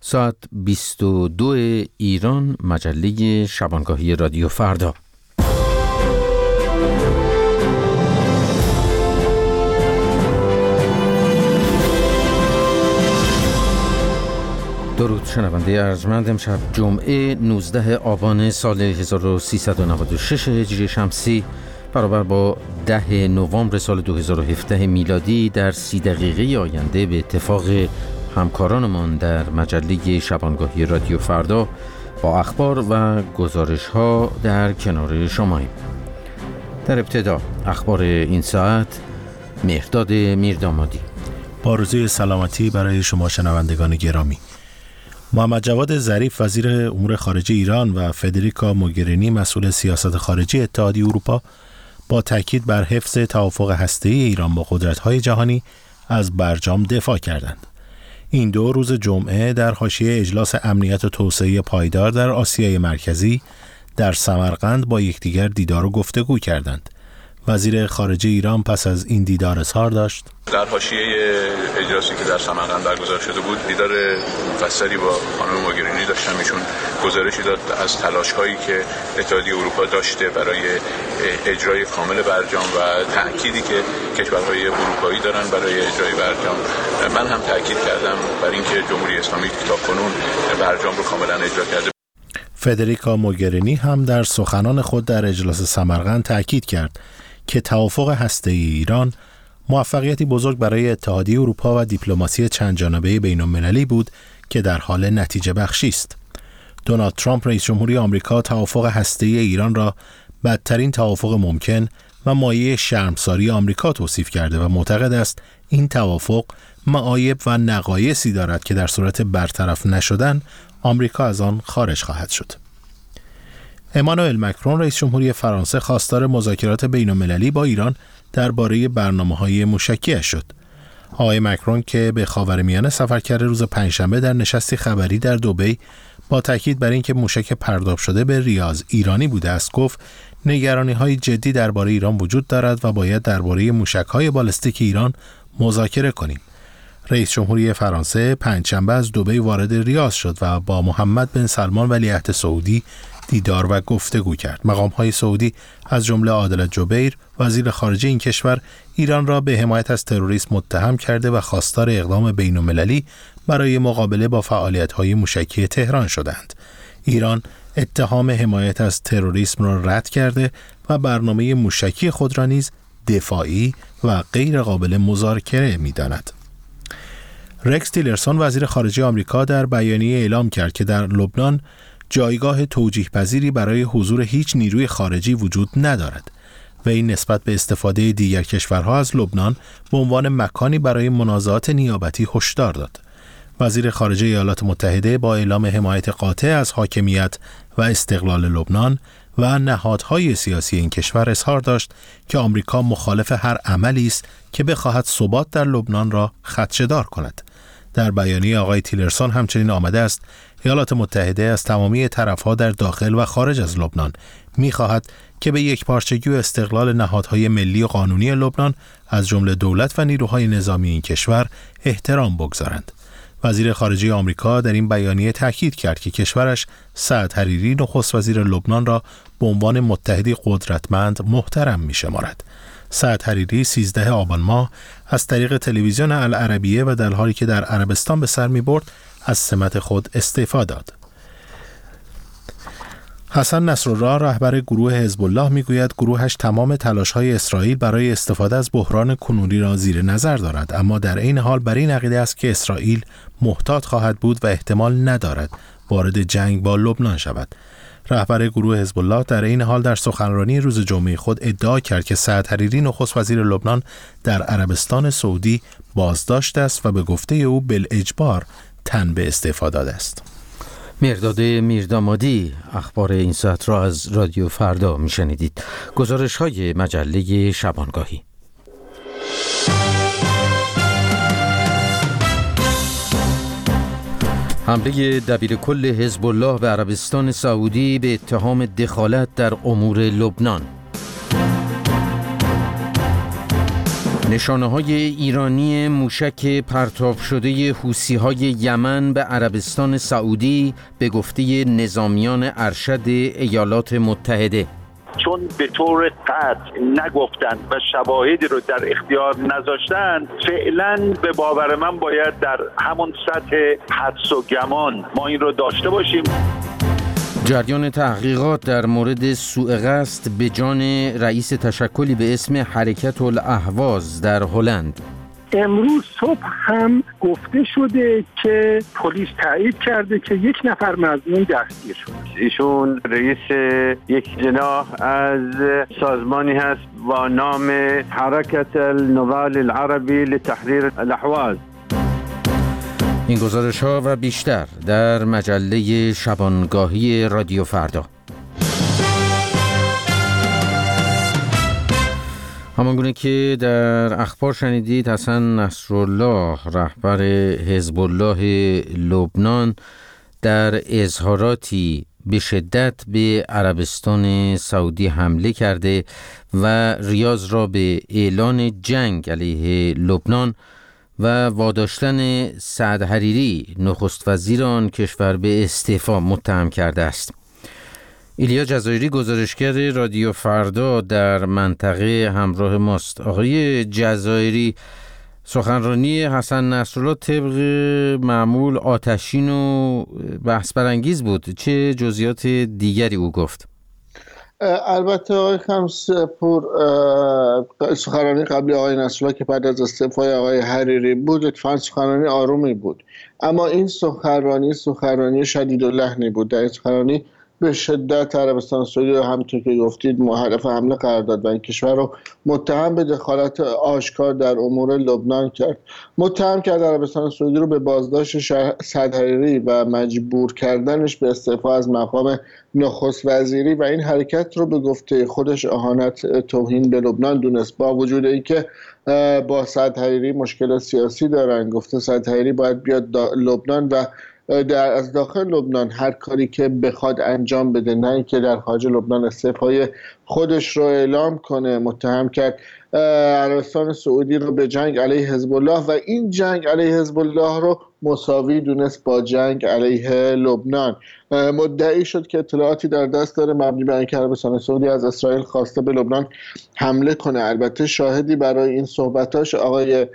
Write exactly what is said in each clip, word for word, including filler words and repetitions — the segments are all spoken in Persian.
ساعت بیست و دو ایران، مجله شبانگاهی رادیو فردا. درود شنونده ارجمند، امشب جمعه نوزده آبان سال هزار و سیصد و نود و شش هجری شمسی برابر با ده نوامبر سال دو هزار و هفده میلادی در سی دقیقه آینده به اتفاق همکارانمان در مجله شبانگاهی رادیو فردا با اخبار و گزارش ها در کنار شماییم. در ابتدا اخبار این ساعت، مهرداد میردامادی. با آرزوی سلامتی برای شما شنوندگان گرامی. محمد جواد ظریف وزیر امور خارجه ایران و فدریکا موگرینی مسئول سیاست خارجی اتحادیه اروپا با تاکید بر حفظ توافق هسته‌ای ایران با قدرت‌های جهانی از برجام دفاع کردند. این دو روز جمعه در حاشیه اجلاس امنیت و توسعه پایدار در آسیای مرکزی در سمرقند با یکدیگر دیدار و گفتگو کردند. وزیر خارجه ایران پس از این دیدار اظهار داشت: در حاشیه اجلاسی که در سمرقند برگزار شده بود دیدار مفصلی با خانم موگرینی داشتم. ایشون گزارشی داد از تلاش‌هایی که اتحادیه اروپا داشته برای اجرای کامل برجام و تأکیدی که کشورهای اروپایی دارن برای اجرای برجام. من هم تأکید کردم بر اینکه جمهوری اسلامی تاکنون برجام رو کاملا اجرا کرده. فدریکا موگرینی هم در سخنان خود در اجلاس سمرقند تأکید کرد که توافق هسته‌ای ایران موفقیتی بزرگ برای اتحادیه اروپا و دیپلماسی چند جانبه بین‌المللی بود که در حال نتیجه بخشی است. دونالد ترامپ رئیس جمهوری آمریکا توافق هسته‌ای ایران را بدترین توافق ممکن و مایه شرمساری آمریکا توصیف کرده و معتقد است این توافق معایب و نقایصی دارد که در صورت برطرف نشدن آمریکا از آن خارج خواهد شد. امانوئل مکرون رئیس جمهوری فرانسه خواستار مذاکرات بین‌المللی با ایران درباره برنامه‌های موشکی‌اش شد. آقای مکرون که به خاورمیانه سفر کرده روز پنجشنبه در نشستی خبری در دبی با تاکید بر اینکه موشک پرداب شده به ریاض ایرانی بوده است گفت نگرانی‌های جدی درباره ایران وجود دارد و باید درباره موشک‌های بالستیک ایران مذاکره کنیم. رئیس جمهوری فرانسه پنجشنبه از دبی وارد ریاض شد و با محمد بن سلمان ولیعهد سعودی دیدار و گفتگو کرد. مقام‌های سعودی از جمله عادل جبیر وزیر خارجه این کشور ایران را به حمایت از تروریسم متهم کرده و خواستار اقدام بین‌المللی برای مقابله با فعالیت‌های موشکی تهران شدند. ایران اتهام حمایت از تروریسم را رد کرده و برنامه موشکی خود را نیز دفاعی و غیر قابل مذاکره می‌داند. رکس تیلرسون وزیر خارجه آمریکا در بیانیه اعلام کرد که در لبنان جایگاه توجیه پذیری برای حضور هیچ نیروی خارجی وجود ندارد و این نسبت به استفاده دیگر کشورها از لبنان به عنوان مکانی برای منازعات نیابتی هشدار داد. وزیر خارجه ایالات متحده با اعلام حمایت قاطع از حاکمیت و استقلال لبنان و نهادهای سیاسی این کشور اظهار داشت که آمریکا مخالف هر عملی است که بخواهد ثبات در لبنان را خدشه‌دار کند. در بیانیه آقای تیلرسون همچنین آمده است ایالات متحده از تمامی طرف‌ها در داخل و خارج از لبنان می‌خواهد که به یک پارچگی و استقلال نهادهای ملی و قانونی لبنان از جمله دولت و نیروهای نظامی این کشور احترام بگذارند. وزیر خارجه آمریکا در این بیانیه تاکید کرد که کشورش سعد حریری نخست وزیر لبنان را به عنوان متحدی قدرتمند محترم می‌شمارد. سعد حریری سیزده آبان ماه از طریق تلویزیون العربیه و در حالی که در عربستان به سر می‌برد از سمت خود استعفا داد. حسن نصرالله رهبر گروه حزب الله میگوید گروهش تمام تلاش‌های اسرائیل برای استفاده از بحران کنونی را زیر نظر دارد، اما در این حال بر این عقیده است که اسرائیل محتاط خواهد بود و احتمال ندارد وارد جنگ با لبنان شود. رهبر گروه حزب الله در این حال در سخنرانی روز جمعه خود ادعا کرد که سعد حریری نخست وزیر لبنان در عربستان سعودی بازداشت است و به گفته او بالاجبار تن به استعفا داده است. مهرداد میردامادی اخبار این ساعت را از رادیو فردا میشنیدید. گزارش های مجله شبانگاهی. حمله دبیر کل حزب الله به عربستان سعودی به اتهام دخالت در امور لبنان. نشانه‌های ایرانی موشک پرتاب شده حوثی‌های یمن به عربستان سعودی به گفته نظامیان ارشد ایالات متحده. چون به طور قطع نگفتند و شواهدی رو در اختیار نذاشتند، فعلا به باور من باید در همون سطح حدس و گمان ما این رو داشته باشیم. جریان تحقیقات در مورد سوء قصد به جان رئیس تشکلی به اسم حرکت الاهواز در هلند. امروز صبح هم گفته شده که پلیس تایید کرده که یک نفر مظنون دستگیر شد. ایشون رئیس یک جناح از سازمانی هست با نام حرکت النضال العربی لتحریر الاهواز. این گزارش ها و بیشتر در مجله شبانگاهی رادیو فردا. همانگونه که در اخبار شنیدید، حسن نصرالله رهبر حزب الله لبنان در اظهاراتی به شدت به عربستان سعودی حمله کرده و ریاض را به اعلان جنگ علیه لبنان و واداشتن سعد حریری نخست وزیر آن کشور به استعفا متهم کرده است. ایلیا جزایری گزارشگر رادیو فردا در منطقه همراه ماست. آقای جزایری، سخنرانی حسن نصرالله طبق معمول آتشین و بحث برانگیز بود. چه جزئیات دیگری او گفت؟ البته آقای خمسپور، سخنرانی قبلی آقای نصرالله که بعد از استعفای آقای حریری بود اتفاقاً سخنرانی آرومی بود، اما این سخنرانی سخنرانی شدید و لحنی بود. در این سخنرانی به شدت عربستان سعودی رو همونطور که گفتید مهدف حمله قرار داد و این کشور رو متهم به دخالت آشکار در امور لبنان کرد. متهم کرد عربستان سعودی رو به بازداشت سعد حریری و مجبور کردنش به استعفا از مقام نخست وزیری و این حرکت رو به گفته خودش اهانت توهین به لبنان دونست، با وجود اینکه با سعد حریری مشکل سیاسی دارن. گفته سعد حریری باید بیاد لبنان و در از داخل لبنان هر کاری که بخواد انجام بده، نه اینکه در خارج لبنان استعفای خودش رو اعلام کنه. متهم کرد عربستان سعودی رو به جنگ علیه حزب الله و این جنگ علیه حزب الله رو مساوی دونست با جنگ علیه لبنان. مدعی شد که اطلاعاتی در دست داره مبنی بر اینکه عربستان سعودی از اسرائیل خواسته به لبنان حمله کنه. البته شاهدی برای این صحبتاش آقای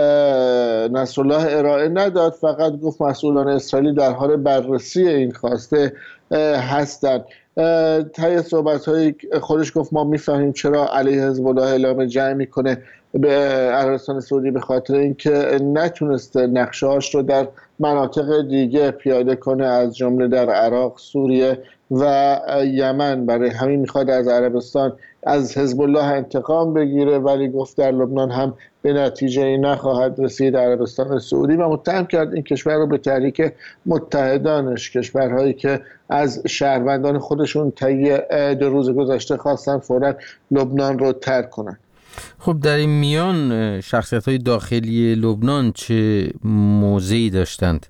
نصرالله ارائه نداد، فقط گفت مسئولان اسرائیلی در حال بررسی این خواسته هستند. طی صحبت‌های خودش گفت ما می‌فهمیم چرا علیه حزب الله اعلام جنگ می‌کنه به عربستان سعودی، به خاطر اینکه نتونسته نقشه‌هاش رو در مناطق دیگه پیاده کنه، از جمله در عراق، سوریه و یمن. برای همین میخواد از عربستان، از حزب الله انتقام بگیره، ولی گفت در لبنان هم به نتیجه ای نخواهد رسید عربستان سعودی و متهم کرد این کشور رو به تحریک متحدانش، کشورهایی که از شهروندان خودشون طی دو روز گذشته خواستن فوراً لبنان رو ترک کنن. خب در این میان شخصیت‌های داخلی لبنان چه موضعی داشتند؟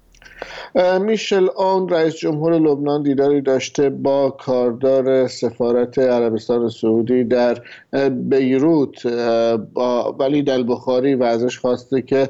میشل اون رئیس جمهور لبنان دیداری داشته با کاردار سفارت عربستان سعودی در بیروت با ولید البخاری و ازش خواسته که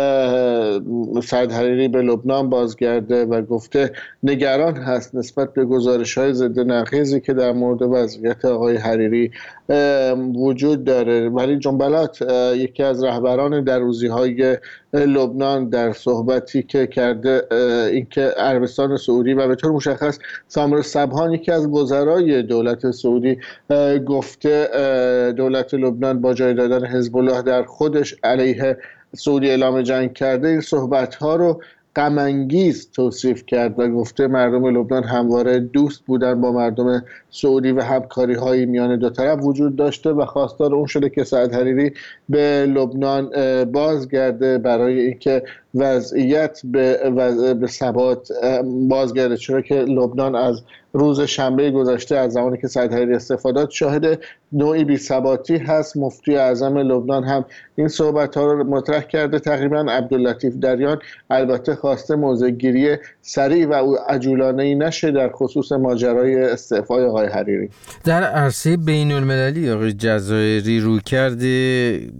سعد حریری به لبنان بازگرده و گفته نگران هست نسبت به گزارش‌های ضد نقیضی که در مورد وضعیت آقای حریری وجود داره. ولی جنبلات، یکی از رهبران دروزی‌های لبنان، در صحبتی که کرده اینکه عربستان سعودی و به طور مشخص سامر سبحان یکی از وزرای دولت سعودی گفته دولت لبنان با جای دادن حزب الله در خودش علیه سعودی اعلام جنگ کرده. این صحبت‌ها رو غم انگیز توصیف کرد و گفته مردم لبنان همواره دوست بودن با مردم سعودی و همکاری‌های میان دو طرف وجود داشته و خواستار اون شده که سعد حریری به لبنان بازگرده برای اینکه وضعیت به وضع به ثبات بازگرده، چرا که لبنان از روز شنبه گذشته از زمانی که سعد حریری استفاده داد شاهد نوعی بی‌ثباتی هست. مفتی اعظم لبنان هم این صحبت‌ها رو مطرح کرده. تقریبا عبداللطیف دریان البته خواسته موضع گیری سریع و عجولانه‌ای نشه در خصوص ماجرای استعفای آقای حریری. در عرصه بین‌المللی آقای جزایری روی کرده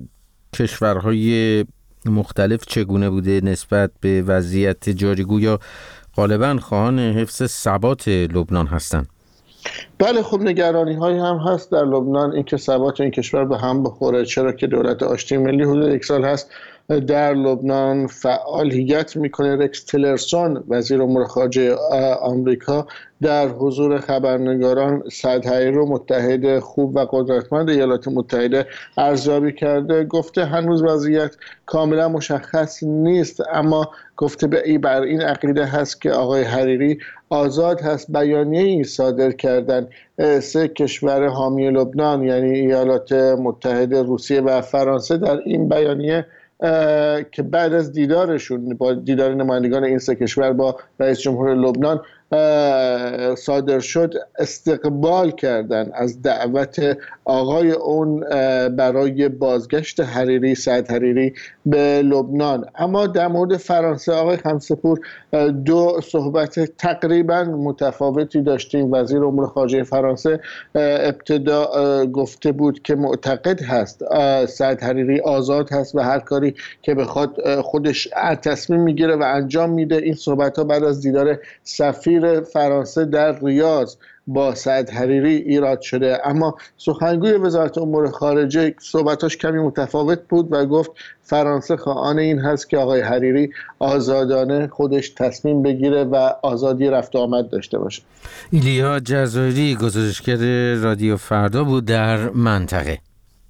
کشورهای مختلف چگونه بوده نسبت به وضعیت جاریگو یا غالباً خواهان حفظ ثبات لبنان هستند؟ بله، خب نگرانی هایی هم هست در لبنان، اینکه ثبات این کشور به هم بخوره، چرا که دولت آشتی ملی حدود یک سال هست در لبنان فعالیت میکنه. رکس تیلرسون وزیر امور خارجه آمریکا در حضور خبرنگاران سعد حریری رو متحد خوب و قدرتمند ایالات متحده ارزیابی کرده. گفته هنوز وضعیت کاملا مشخص نیست، اما گفته به ای بر این عقیده هست که آقای حریری آزاد هست. بیانیه‌ای صادر کردن سه کشور حامی لبنان یعنی ایالات متحده، روسیه و فرانسه. در این بیانیه که بعد از دیدارشون با دیدار نمایندگان این سه کشور با رئیس جمهور لبنان صادر شد، استقبال کردن از دعوت آقای اون برای بازگشت حریری، سعد حریری به لبنان. اما در مورد فرانسه آقای خمسه‌پور دو صحبت تقریبا متفاوتی داشتیم. وزیر امور خارجه فرانسه ابتدا گفته بود که معتقد هست سعد حریری آزاد هست و هر کاری که بخواد خودش تصمیم میگیره و انجام میده. این صحبت ها بعد از دیدار سفیر فرانسه در ریاض با سعد حریری ایراد شده، اما سخنگوی وزارت امور خارجه صحبتاش کمی متفاوت بود و گفت فرانسه خواهان این هست که آقای حریری آزادانه خودش تصمیم بگیره و آزادی رفت و آمد داشته باشه. ایلیا جزایری گزارشگر رادیو فردا بود در منطقه.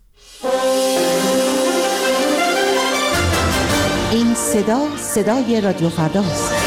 این صدا صدای رادیو فرداست.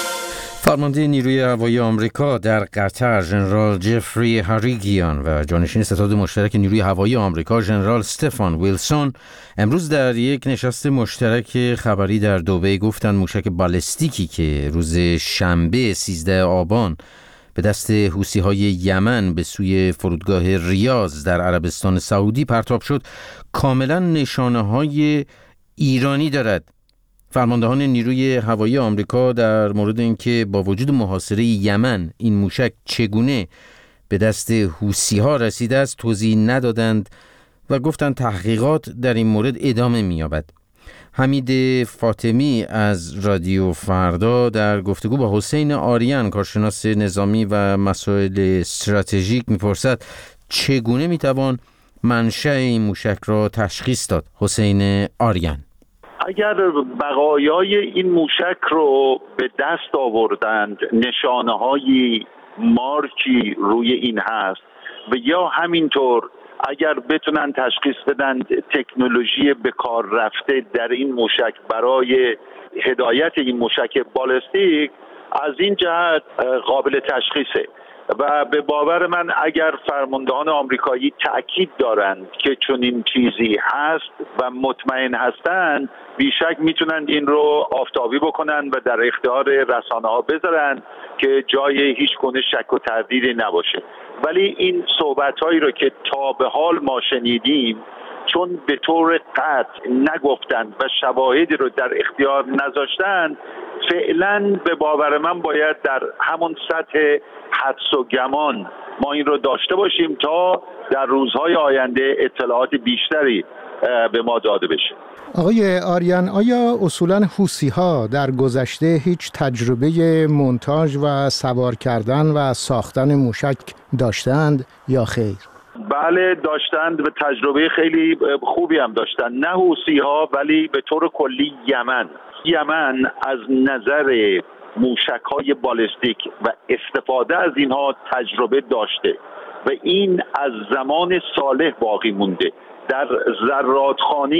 فرمانده نیروی هوایی آمریکا در قطر ژنرال جفری هاریگیان و جانشین ستاد مشترک نیروی هوایی آمریکا ژنرال استفان ویلسون امروز در یک نشست مشترک خبری در دبی گفتند موشک بالستیکی که روز شنبه سیزده آبان به دست حوثی‌های یمن به سوی فرودگاه ریاض در عربستان سعودی پرتاب شد کاملا نشانه‌های ایرانی دارد. فرماندهان نیروی هوایی آمریکا در مورد اینکه با وجود محاصره یمن این موشک چگونه به دست حوثی‌ها رسیده است توضیح ندادند و گفتند تحقیقات در این مورد ادامه می‌یابد. حمید فاطمی از رادیو فردا در گفتگو با حسین آریان کارشناس نظامی و مسائل استراتژیک می‌پرسد چگونه می‌توان منشأ این موشک را تشخیص داد. حسین آریان: اگر بقایای این موشک رو به دست آوردند، نشانه‌های مارکی روی این هست و یا همینطور اگر بتونن تشخیص بدن تکنولوژی به کار رفته در این موشک برای هدایت این موشک بالستیک، از این جهت قابل تشخیصه و به باور من اگر فرماندهان آمریکایی تأکید دارند که چنین چیزی هست و مطمئن هستند، بیشک میتونند این رو آفتابی بکنن و در اختیار رسانه ها بذارن که جای هیچ گونه شک و تردیدی نباشه. ولی این صحبت هایی رو که تا به حال ما شنیدیم چون به طور قطع نگفتند و شواهدی رو در اختیار نذاشتند، فعلا به باور من باید در همون سطح حدس و گمان ما این رو داشته باشیم تا در روزهای آینده اطلاعات بیشتری به ما داده بشه. آقای آریان، آیا اصولاً حوثی‌ها در گذشته هیچ تجربه مونتاژ و سوار کردن و ساختن موشک داشتند یا خیر؟ بله داشتند و تجربه خیلی خوبی هم داشتند. نه حوثی‌ها ولی به طور کلی یمن. یمن از نظر موشک‌های بالستیک و استفاده از اینها تجربه داشته و این از زمان صالح باقی مونده. در زرادخانه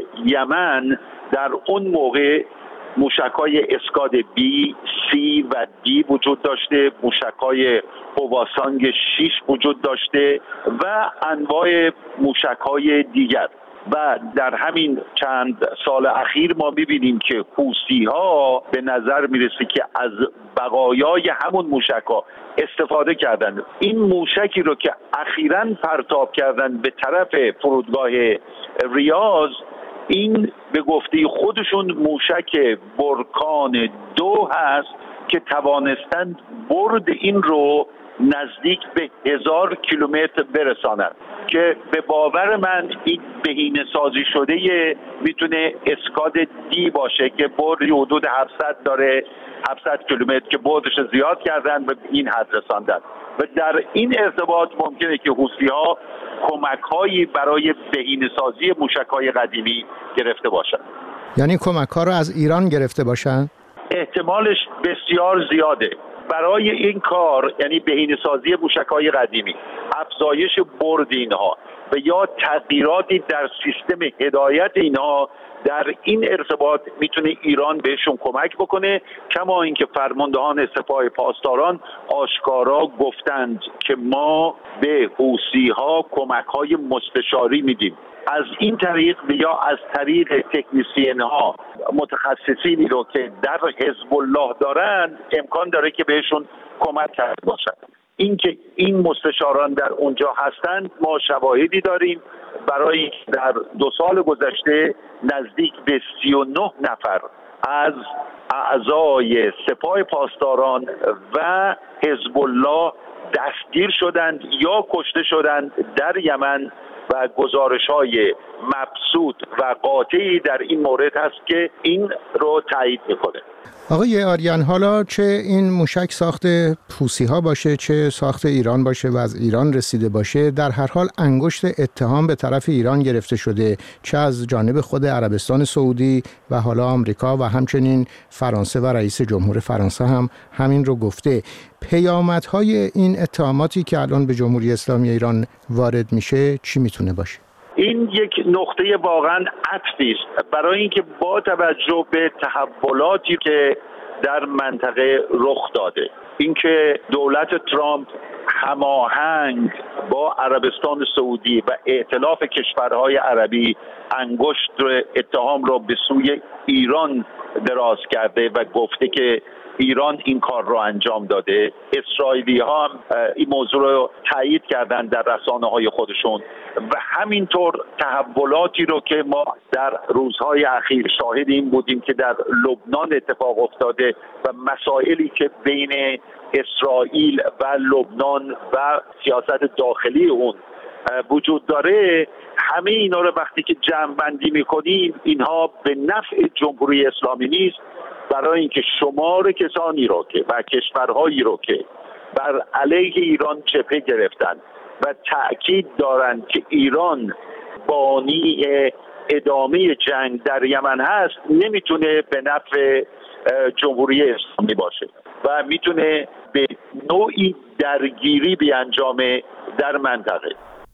یمن در اون موقع موشک‌های اسکاد بی، سی و دی وجود داشته، موشک‌های هواسانگ شش وجود داشته و انواع موشک‌های دیگر. و در همین چند سال اخیر ما می‌بینیم که حوثی‌ها به نظر میرسه که از بقایای همون موشک‌ها استفاده کردن. این موشکی رو که اخیراً پرتاب کردن به طرف فرودگاه ریاض، این به گفته خودشون موشک برکان دو هست که توانستند برد این رو نزدیک به هزار کیلومتر برسانند که به باور من این بهینه سازی شده میتونه اسکاد دی باشه که بردی حدود هفتصد داره، هفتصد کیلومتر که بردش زیاد کردن به این حد رساندن و در این ارتباط ممکنه که حوثی‌ها کمک‌هایی برای بهینه سازی موشک‌های قدیمی گرفته باشن. یعنی کمک‌ها رو از ایران گرفته باشن؟ احتمالش بسیار زیاده. برای این کار یعنی بهینه سازی موشک‌های قدیمی، افزایش برد اینها و یا تغییراتی در سیستم هدایت اینها، در این ارتباط میتونه ایران بهشون کمک بکنه. کما اینکه فرماندهان سپاه پاسداران آشکارا گفتند که ما به حوثی‌ها کمک‌های مستشاری میدیم. از این طریق یا از طریق تکنیسین‌ها، متخصصینی رو که در حزب الله دارن، امکان داره که بهشون کمک کرده باشند. اینکه این مستشاران در اونجا هستند ما شواهدی داریم. برای در دو سال گذشته نزدیک به سی و نه نفر از اعضای سپاه پاسداران و حزب الله دستگیر شدند یا کشته شدند در یمن و گزارش‌های مبسوط و قاطعی در این مورد هست که این رو تایید میکنه. آقای آریان، حالا چه این موشک ساخت حوثی‌ها باشه چه ساخت ایران باشه و از ایران رسیده باشه، در هر حال انگشت اتهام به طرف ایران گرفته شده، چه از جانب خود عربستان سعودی و حالا آمریکا و همچنین فرانسه و رئیس جمهور فرانسه هم همین رو گفته. پیامدهای این اتهاماتی که الان به جمهوری اسلامی ایران وارد میشه چی میتونه باشه؟ این یک نقطه واقعا عطفی است برای اینکه با توجه به تحولاتی که در منطقه رخ داده، اینکه دولت ترامپ هماهنگ با عربستان سعودی و ائتلاف کشورهای عربی انگشت اتهام را به سوی ایران دراز کرده و گفته که ایران این کار رو انجام داده. اسرائیلی ها هم این موضوع رو تایید کردن در رسانه های خودشون و همینطور تحولاتی رو که ما در روزهای اخیر شاهد این بودیم که در لبنان اتفاق افتاده و مسائلی که بین اسرائیل و لبنان و سیاست داخلی اون وجود داره، همه اینا رو وقتی که جمع بندی میکنیم اینها به نفع جمهوری اسلامی نیست، برای اینکه شمار کسانی رو که و کشورهایی رو که بر علیه ایران جبهه گرفتن و تأکید دارند که ایران بانی ادامه جنگ در یمن هست نمیتونه به نفع جمهوری اسلامی باشه و میتونه به نوعی درگیری بیانجامه در منطقه.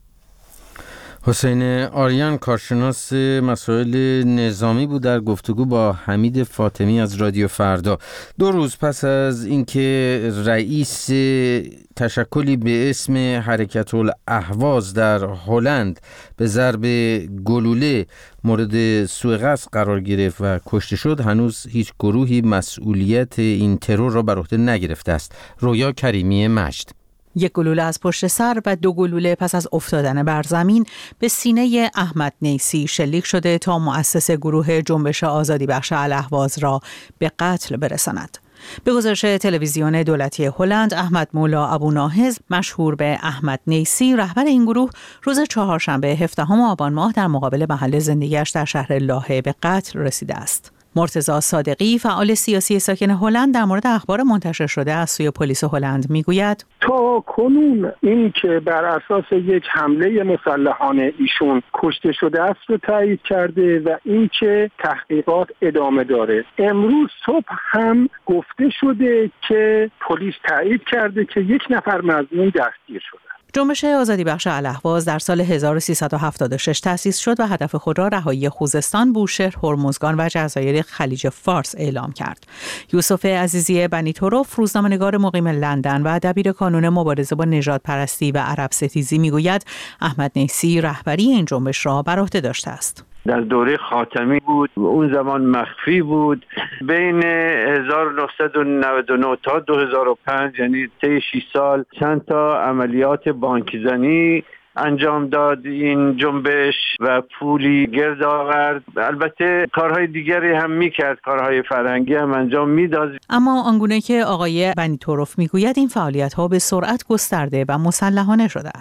حسین آریان، کارشناس مسائل نظامی بود در گفتگو با حمید فاطمی از رادیو فردا. دو روز پس از اینکه رئیس تشکلی به اسم حرکت الاهواز در هلند به ضرب گلوله مورد سوء قصد قرار گرفت و کشته شد، هنوز هیچ گروهی مسئولیت این ترور را بر عهده نگرفته است. رویا کریمی مجد. یک گلوله از پشت سر و دو گلوله پس از افتادن بر زمین به سینه احمد نیسی شلیک شده تا مؤسس گروه جنبش آزادی بخش الاهواز را به قتل برساند. به گزارش تلویزیون دولتی هلند، احمد مولا ابوناهز مشهور به احمد نیسی، رهبر این گروه، روز چهارشنبه هفدهم آبان ماه در مقابل محل زندگیش در شهر لاهه به قتل رسیده است. مرتضی صادقی، فعال سیاسی ساکن هلند، در مورد اخبار منتشر شده از سوی پلیس هلند میگوید: تا کنون این که بر اساس یک حمله مسلحانه ایشون کشته شده است رو تایید کرده و این که تحقیقات ادامه داره. امروز صبح هم گفته شده که پلیس تایید کرده که یک نفر مظنون دستگیر شده. جنبش آزادی بخش الاهواز در سال هزار و سیصد و هفتاد و شش تأسیس شد و هدف خود را رهایی خوزستان، بوشهر، هرمزگان و جزایر خلیج فارس اعلام کرد. یوسف عزیزی بنیتوروف، روزنامه‌نگار مقیم لندن و دبیر کانون مبارزه با نژادپرستی و عرب ستیزی، میگوید احمد نیسی رهبری این جنبش را بر عهده داشته است. در دوره خاتمی بود، اون زمان مخفی بود. بین هزار و نهصد و نود و نه تا دو هزار و پنج، یعنی طی شش سال، چند تا عملیات بانکزنی انجام داد این جنبش و پولی گرد آورد. البته کارهای دیگری هم میکرد، کارهای فرهنگی هم انجام میداد. اما آنگونه که آقای بنیتوروف میگوید این فعالیت‌ها به سرعت گسترده و مسلحانه شده است.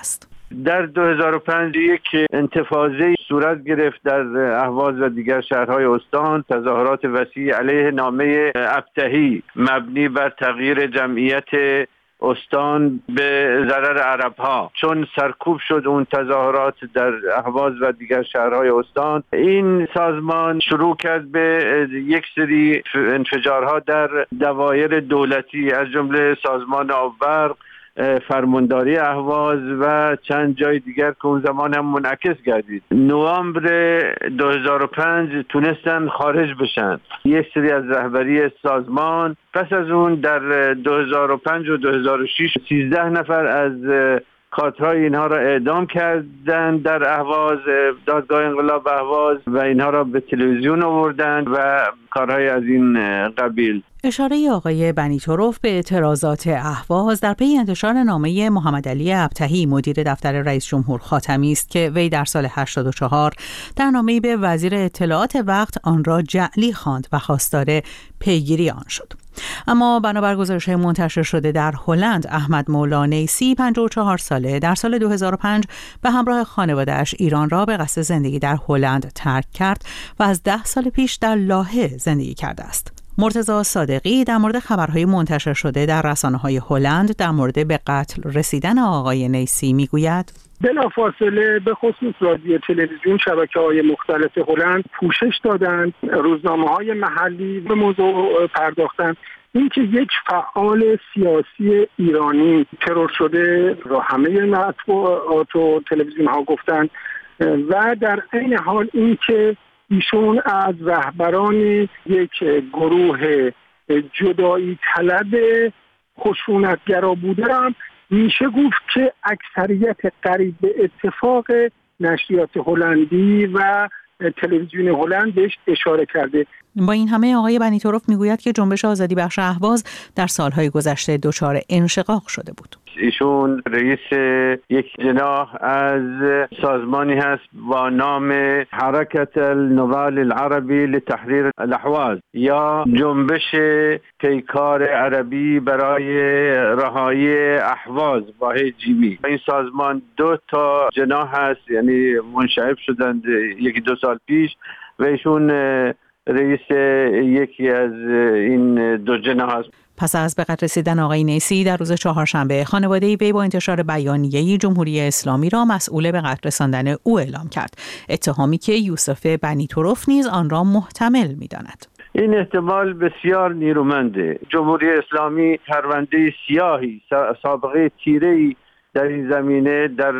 در دو هزار و پنج یک انتفاضه صورت گرفت در اهواز و دیگر شهرهای استان. تظاهرات وسیع علیه نامه ابتهی مبنی بر تغییر جمعیت استان به ضرر عرب‌ها، چون سرکوب شد اون تظاهرات در اهواز و دیگر شهرهای استان، این سازمان شروع کرد به یک سری انفجارها در دوایر دولتی از جمله سازمان آببرق، فرمانداری اهواز و چند جای دیگر که اون زمان هم منعکس گردید. نوامبر دو هزار و پنج تونستن خارج بشن یک سری از رهبری سازمان. پس از اون در دو هزار و پنج و دو هزار و شش سیزده نفر از کادرهای اینها را اعدام کردن در اهواز، دادگاه انقلاب اهواز، و اینها را به تلویزیون آوردن و کارهای از این قبیل. اشاره آقای بنیتوروف به اعتراضات اهواز در پی انتشار نامه محمد علی ابتهی مدیر دفتر رئیس جمهور خاتمی است که وی در سال هشتاد و چهار در نامه‌ای به وزیر اطلاعات وقت آن را جعلی خواند و خواستار پیگیری آن شد. اما بنابر گزارش‌های منتشر شده در هلند، احمد مولا نیسی پنجاه و چهار ساله در سال دو هزار و پنج به همراه خانواده‌اش ایران را به قصد زندگی در هلند ترک کرد و از ده سال پیش در لاهه زندگی کرده است. مرتضی صادقی در مورد خبرهای منتشر شده در رسانه‌های هلند در مورد به قتل رسیدن آقای نیسی میگوید: بلافاصله به خصوص رادیو، تلویزیون، شبکه‌های مختلف هلند پوشش دادند، روزنامه‌های محلی به موضوع پرداختند. اینکه یک فعال سیاسی ایرانی ترور شده را همه مطبوعات و تلویزیون‌ها گفتند و در عین حال اینکه ایشون از رهبران یک گروه جدایی طلب خشونتگرا بوده هم میشه گفت که اکثریت قریب به اتفاق نشریات هلندی و تلویزیون هلند بهش اشاره کرده. با این همه آقای بنیتوروف میگوید که جنبش آزادی بخش اهواز در سالهای گذشته دچار انشقاق شده بود. ایشون رئیس یک جناح از سازمانی هست با نام حرکت النضال العربی لتحریر الاحواز یا جنبش پیکار عربی برای رهایی احواز واحد جیمی. این سازمان دو تا جناح هست، یعنی منشعب شدند یکی دو سال پیش و ایشون رئیس یکی از این دو جناح هست. پس از به قتل رسیدن آقای نیسی در روز چهارشنبه، خانواده وی با انتشار بیانیه‌ای جمهوری اسلامی را مسئول به قتل رساندن او اعلام کرد، اتهامی که یوسف بنیتوروف نیز آن را محتمل می‌داند. این احتمال بسیار نیرومنده. جمهوری اسلامی پرونده سیاهی، سابقه تیره‌ای در این زمینه در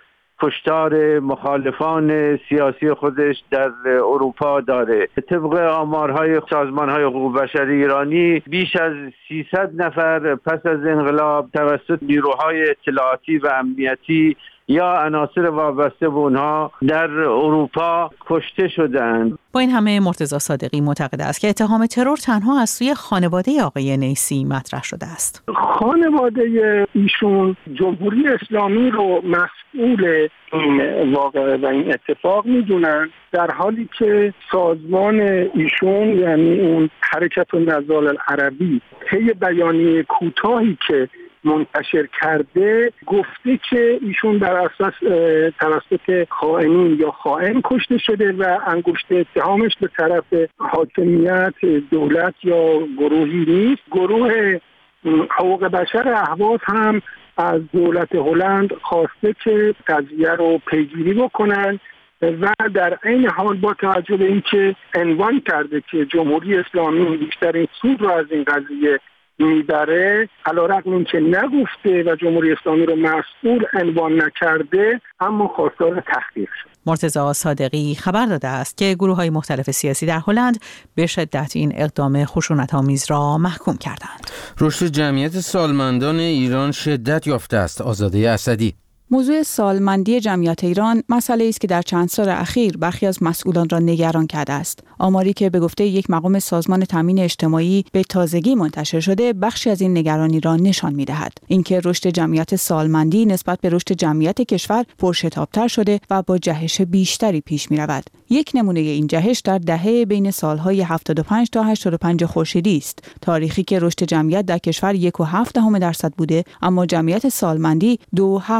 کشتار مخالفان سیاسی خودش در اروپا داره. طبق آمارهای سازمان‌های حقوق بشر ایرانی بیش از سیصد نفر پس از انقلاب توسط نیروهای اطلاعاتی و امنیتی یا عناصر وابسته به اونها در اروپا کشته شدند. با این همه مرتضی صادقی معتقد است که اتهام ترور تنها از سوی خانواده آقای نیسی مطرح شده است. خانواده ایشون جمهوری اسلامی رو مسئول این واقعه و این اتفاق میدونن، در حالی که سازمان ایشون یعنی اون حرکت النضال العربی طی بیانیه کوتاهی که منتشر کرده گفته که ایشون بر اساس توسط خائنین یا خائن کشته شده و انگشت اتهامش به طرف حاکمیت، دولت یا گروهی نیست. گروه حقوق بشر اهواز هم از دولت هلند خواسته که قضیه رو پیگیری بکنن و در عین حال با توجه به اینکه عنوان کرده که جمهوری اسلامی بیشترین سود رو از این قضیه میبره، علیرغم اینکه نگفته و جمهوری اسلامی رو مسئول عنوان نکرده، اما خواستار تحقیق شد. مرتضی صادقی خبر داده است که گروه‌های مختلف سیاسی در هلند به شدت این اقدام خشونت‌آمیز را محکوم کردند. رشد جمعیت سالمندان ایران شدت یافته است. آزاده اسدی: موضوع سالمندی جمعیت ایران مسئله است که در چند سال اخیر برخی از مسئولان را نگران کرده است. آماری که به گفته یک مقام سازمان تامین اجتماعی به تازگی منتشر شده، بخشی از این نگرانی را نشان می‌دهد. اینکه رشد جمعیت سالمندی نسبت به رشد جمعیت کشور پرشتاب‌تر شده و با جهش بیشتری پیش می‌رود. یک نمونه این جهش در دهه بین سال‌های هفتاد و پنج تا هشتاد و پنج خورشیدی است، تاریخی که رشد جمعیت در کشور یک و هفت دهم درصد بوده، اما جمعیت سالمندی دو و هفت دهم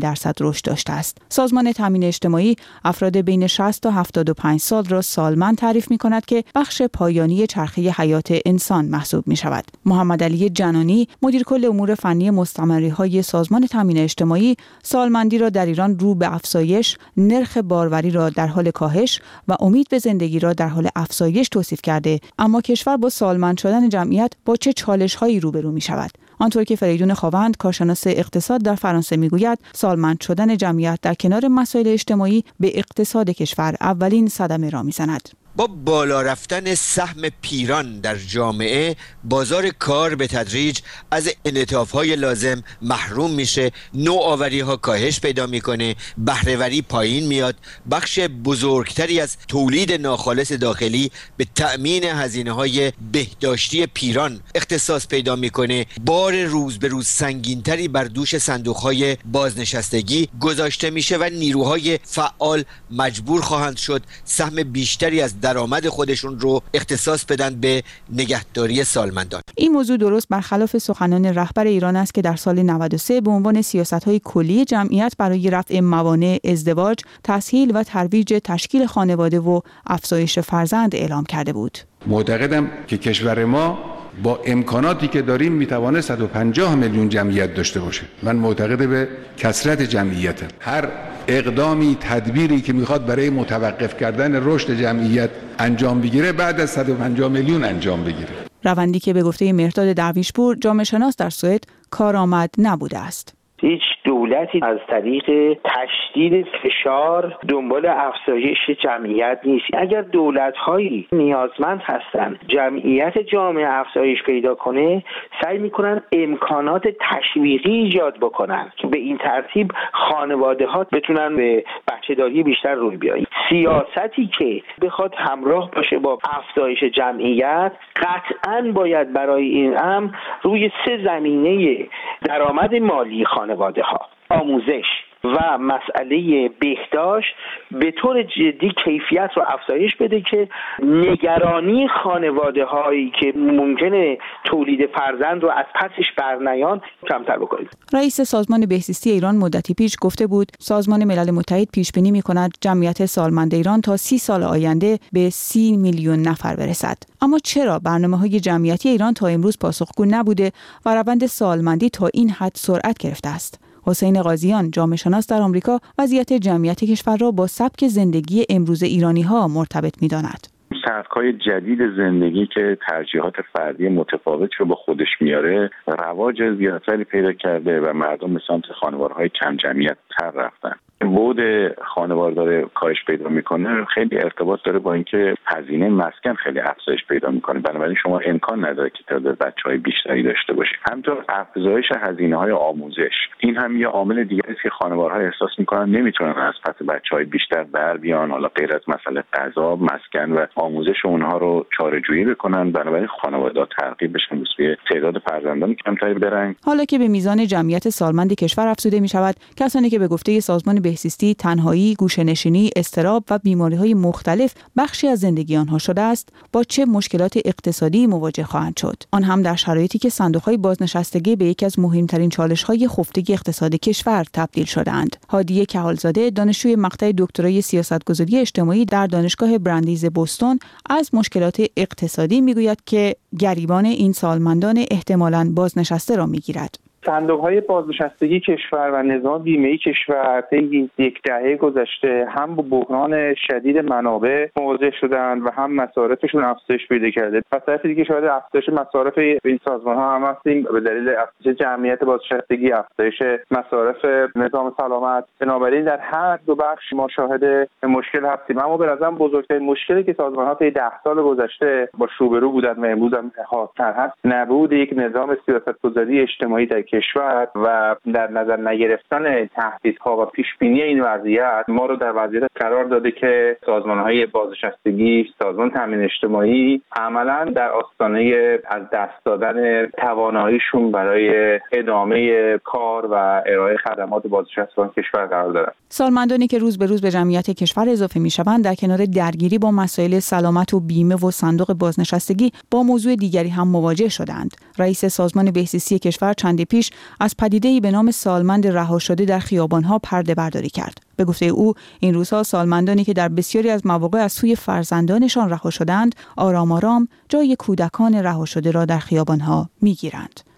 درصد رشد داشته است. سازمان تامین اجتماعی افراد بین شصت تا هفتاد و پنج سال را سالمند تعریف می‌کند که بخش پایانی چرخه حیات انسان محسوب می‌شود. محمد علی جنانی، مدیر کل امور فنی مستمری‌های سازمان تامین اجتماعی، سالمندی را در ایران رو به افزایش، نرخ باروری را در حال کاهش و امید به زندگی را در حال افزایش توصیف کرده، اما کشور با سالمند شدن جمعیت با چه چالش‌هایی روبرو می‌شود؟ آنطور که فریدون خاوند، کارشناس اقتصاد در فرانسه میگوید، سالمند شدن جمعیت در کنار مسائل اجتماعی به اقتصاد کشور اولین صدمه را می‌زند. با بالا رفتن سهم پیران در جامعه، بازار کار به تدریج از انعطاف‌های لازم محروم میشه، نوآوری‌ها کاهش پیدا میکنه، بهره‌وری پایین میاد، بخش بزرگتری از تولید ناخالص داخلی به تأمین هزینه‌های بهداشتی پیران اختصاص پیدا میکنه، بار روز به روز سنگینتری بر دوش صندوق‌های بازنشستگی گذاشته میشه و نیروهای فعال مجبور خواهند شد سهم بیشتری از درآمد خودشون رو اختصاص بدن به نگهداری سالمندان. این موضوع درست برخلاف سخنان رهبر ایران است که در سال نود و سه به عنوان سیاست‌های کلی جمعیت برای رفع موانع ازدواج، تسهیل و ترویج تشکیل خانواده و افزایش فرزند اعلام کرده بود. معتقدم که کشور ما با امکاناتی که داریم میتوانه صد و پنجاه میلیون جمعیت داشته باشه. من معتقد به کثرت جمعیتم. هر اقدامی، تدبیری که میخواد برای متوقف کردن رشد جمعیت انجام بگیره بعد از صد و پنجاه میلیون انجام بگیره. روندی که به گفته مهرداد درویشپور، جامعه شناس در سوئد، کارآمد نبوده است. هیچ دولتی از طریق تشدید فشار دنبال افزایش جمعیت نیست. اگر دولت‌هایی نیازمند هستند جمعیت جامعه افزایش پیدا کنه، سعی می‌کنن امکانات تشویقی ایجاد بکنن که به این ترتیب خانواده‌ها بتونن به بچه‌داری بیشتر روی بیارن. سیاستی که بخواد همراه باشه با افزایش جمعیت، قطعاً باید برای این امر روی سه زمینه درآمد مالی خانواده‌ها، آموزش و مسئله بهداشت به طور جدی کیفیت رو افزایش بده که نگرانی خانواده هایی که ممکنه تولید فرزند رو از پسش برنیان کمتر بکنید. رئیس سازمان بهزیستی ایران مدتی پیش گفته بود سازمان ملل متحد پیش بینی می‌کند جمعیت سالمند ایران تا سی سال آینده به سی میلیون نفر برسد. اما چرا برنامه‌های جمعیتی ایران تا امروز پاسخگو نبوده و روند سالمندی تا این حد سرعت گرفته است؟ حسین قاضیان، جامعه شناس در آمریکا، وضعیت جمعیت کشور را با سبک زندگی امروز ایرانی‌ها مرتبط می‌داند. سبک‌های جدید زندگی که ترجیحات فردی متفاوت رو با خودش میاره، رواج زیادتری پیدا کرده و مردم به سمت خانوارهای کم جمعیت تر رفتن. بود خانوار داره کاهش پیدا میکنه، خیلی ارتباط داره با اینکه هزینه مسکن خیلی افزایش پیدا میکنه. بنابراین شما امکان نداره که تعداد بچهای بیشتری داشته باشید. همینطور افزایش هزینه‌های آموزش، این هم یه عامل دیگری است که خانوارها احساس میکنن نمیتونن از پس بچهای بیشتر بر بیان، حالا غیر از مسئله غذا، مسکن و آموزش اونها رو چاره‌جویی بکنن. بنابراین خانواده‌ها ترغیب بشن به سوی تعداد فرزندان کمتری برن. حالا که به میزان جمعیت سالمند کشور افزوده میشود، کسانی که به گفته سازمان بهزیستی تنهایی، گوشه‌نشینی، اضطراب و بیماری‌های مختلف بخشی از زندگی آنها شده است، با چه مشکلات اقتصادی مواجه خواهند شد؟ آن هم در شرایطی که صندوق‌های بازنشستگی به یکی از مهمترین چالش‌های خفته اقتصاد کشور تبدیل شده‌اند. هادیه کهالزاده، دانشجوی مقطع دکترای سیاستگذاری اجتماعی در دانشگاه براندیز بوستون، از مشکلات اقتصادی میگوید که گریبان این سالمندان احتمالاً بازنشسته را میگیرد. صندوق‌های بازنشستگی کشور و نظام بیمه‌ای کشور طی یک دهه گذشته هم با بحران شدید منابع مواجه شدند و هم مصارفشون افزایش پیدا کرده. پس طرف دیگه شاید افزایش مصارف این سازمان‌ها هم هستیم به دلیل افزایش جمعیت بازنشستگی، افزایش مصارف نظام سلامت. بنابراین در هر دو بخش ما شاهد مشکل هستیم. اما به نظرم بزرگترین مشکلی که سازمان‌ها طی ده سال گذشته با روبرو بودند و امروز هم حاضر هست، نبود یک نظام سیاست‌گذاری اجتماعی در کشور و در نظر نگرفتن تهدیدها و پیشبینی این وضعیت ما رو در وضعیت قرار داده که سازمان‌های بازنشستگی، سازمان تامین اجتماعی عملاً در آستانه از دست دادن تواناییشون برای ادامه کار و ارائه خدمات بازنشستگان کشور قرار دارند. سالمندانی که روز به روز به جمعیت کشور اضافه می‌شوند در کنار درگیری با مسائل سلامت و بیمه و صندوق بازنشستگی با موضوع دیگری هم مواجه شدند. رئیس سازمان بهزیستی کشور چندی پیش پیش از پدیده‌ای به نام سالمند رها شده در خیابان‌ها پرده برداری کرد. به گفته او این روزها سالمندانی که در بسیاری از مواقع از سوی فرزندانشان رها شدند، آرام آرام جای کودکان رها شده را در خیابان‌ها می‌گیرند.